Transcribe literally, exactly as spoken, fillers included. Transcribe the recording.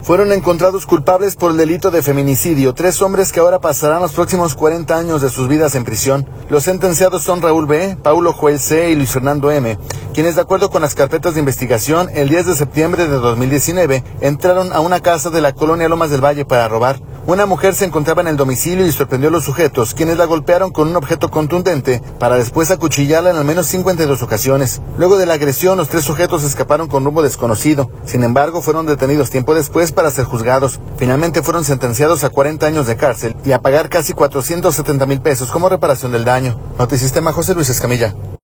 Fueron encontrados culpables por el delito de feminicidio, tres hombres que ahora pasarán los próximos cuarenta años de sus vidas en prisión. Los sentenciados son Raúl B., Paulo Joel C. y Luis Fernando M., quienes de acuerdo con las carpetas de investigación, el diez de septiembre de dos mil diecinueve, entraron a una casa de la colonia Lomas del Valle para robar. Una mujer se encontraba en el domicilio y sorprendió a los sujetos, quienes la golpearon con un objeto contundente para después acuchillarla en al menos cincuenta y dos ocasiones. Luego de la agresión, los tres sujetos escaparon con rumbo desconocido. Sin embargo, fueron detenidos tiempo después para ser juzgados. Finalmente fueron sentenciados a cuarenta años de cárcel y a pagar casi cuatrocientos setenta mil pesos como reparación del daño. Notisistema, José Luis Escamilla.